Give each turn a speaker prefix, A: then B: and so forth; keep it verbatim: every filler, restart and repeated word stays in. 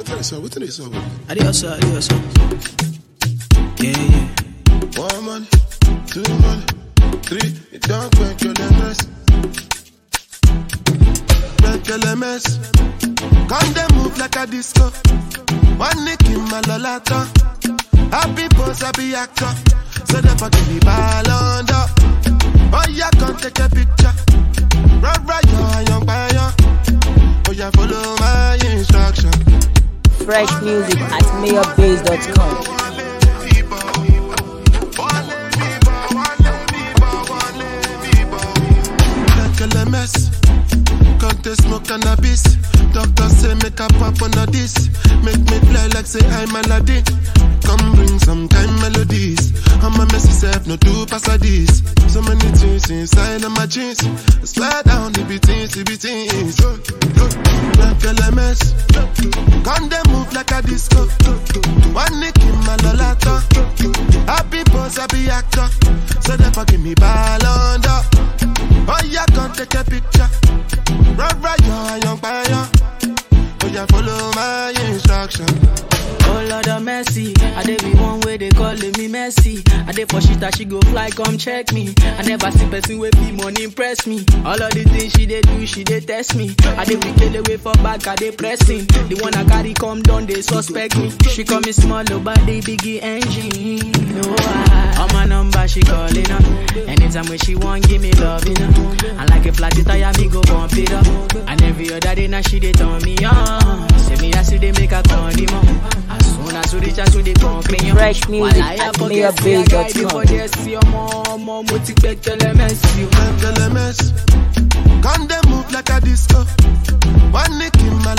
A: So what is up?
B: Adios, adios. Yeah, yeah.
A: One money, two money, three. You don't make your mess. Make your mess. Come they move like a disco. One nick in my lolata. Happy pose, happy actor. So they fucking me ball under. Oh yeah, come take a picture. Right, right, young, young, young. Oh yeah, follow my instruction.
C: Fresh music at mayor base dot com.
A: Can't they smoke cannabis? Doctor say make a pop on this. Make me fly like say I'm Aladdin. Come bring some kind melodies. I'm a messy self, no two pass this. So many things inside of my jeans. I swear down the beatings, the beatings. Like L M S. Can't they move like a disco? One nick in my lolata. Happy pose, happy actor. So they fucking me ball under. Oh yeah, come take a picture. Right, right, young, young, young. Oh yeah, follow my instruction.
B: Oh Lord of mercy, I dey be one way they calling me Messi. I dey for shit that she go fly, come check me. I never see person with me money impress me. All of the things she dey do, she dey test me. I dey be kill away for back, I dey pressing. The one I carry come down, they suspect me. She call me small, but they biggie engine. No, I, on my number she calling up. Anytime when she want, give me love, you know. And like a flat tire, me go bump it up. And every other day now she dey turn me on. Say me I see they make a call him up. As soon as we reach out to the company,
C: fresh music at mayor base dot com.
A: Can't they move like a disco? One nick in my